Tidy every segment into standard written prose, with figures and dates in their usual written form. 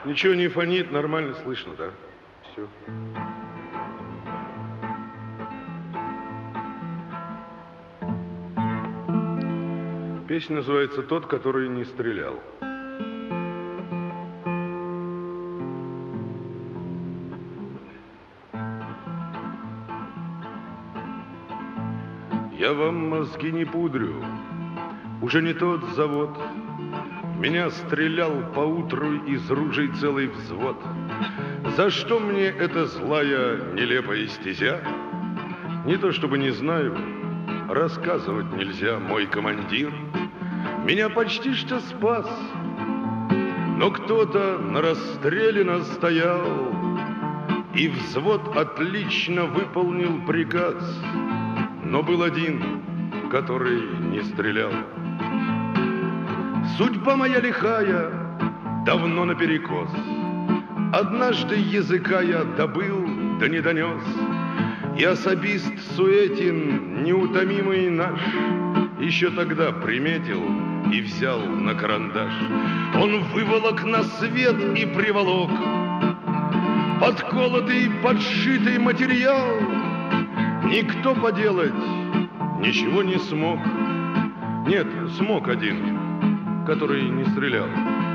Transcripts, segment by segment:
Ничего не фонит, нормально слышно, да? Все. Песня называется «Тот, который не стрелял». Я вам мозги не пудрю, уже не тот завод. Меня стрелял поутру из ружей целый взвод. За что мне эта злая, нелепая стезя? Не то чтобы не знаю, рассказывать нельзя, мой командир меня почти что спас. Но кто-то на расстреле настоял, и взвод отлично выполнил приказ. Но был один, который не стрелял. Судьба моя лихая, давно наперекос. Однажды языка я добыл, да не донес. И особист Суетин, неутомимый наш, еще тогда приметил и взял на карандаш. Он выволок на свет и приволок подколотый, подшитый материал. Никто поделать ничего не смог. Нет, смог один, который не стрелял.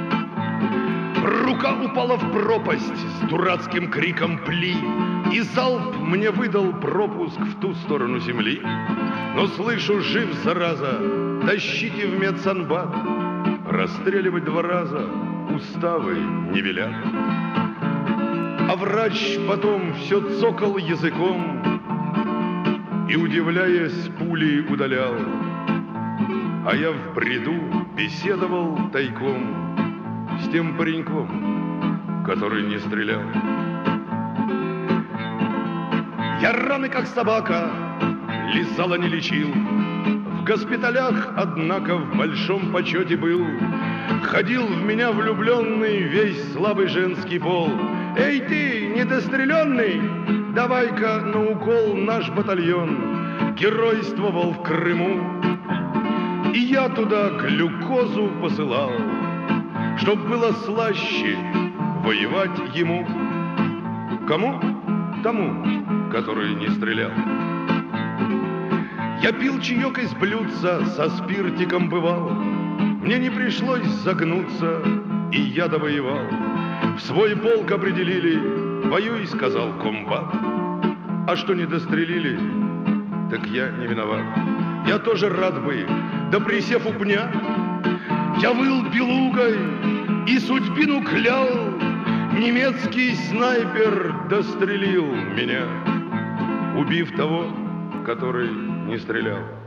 Рука упала в пропасть с дурацким криком «Пли!», и залп мне выдал пропуск в ту сторону земли. Но слышу, жив, зараза, тащите в медсанбат. Расстреливать 2 раза уставы не велят. А врач потом все цокал языком и, удивляясь, пули удалял. А я в бреду беседовал тайком с тем пареньком, который не стрелял. Я раны, как собака, лизал, а не лечил. В госпиталях, однако, в большом почете был. Ходил в меня влюбленный весь слабый женский пол. Эй ты, недостреленный, давай-ка на укол наш батальон. Геройствовал в Крыму, и я туда глюкозу посылал, чтоб было слаще воевать ему. Кому? Тому, который не стрелял. Я пил чаек из блюдца, со спиртиком бывал. Мне не пришлось загнуться, и я довоевал. В свой полк определили, воюй, сказал комбат. А что не дострелили, так я не виноват. Я тоже рад бы, да присев у пня, я выл белугой и судьбину клял. Немецкий снайпер дострелил меня, убив того, который не стрелял.